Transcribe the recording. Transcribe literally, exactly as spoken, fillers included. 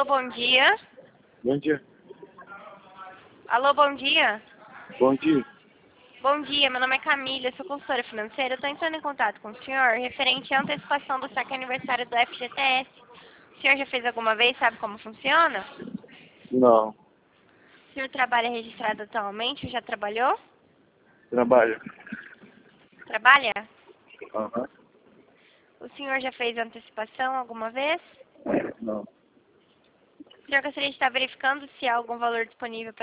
Alô, bom dia. Bom dia. Alô, bom dia. Bom dia. Bom dia, meu nome é Camila, sou consultora financeira. Estou entrando em contato com o senhor referente à antecipação do saque aniversário do F G T S. O senhor já fez alguma vez? Sabe como funciona? Não. O senhor trabalha registrado atualmente? Já trabalhou? Trabalho. Trabalha? Aham. O senhor já fez antecipação alguma vez? Não. O senhor gostaria de estar verificando se há algum valor disponível para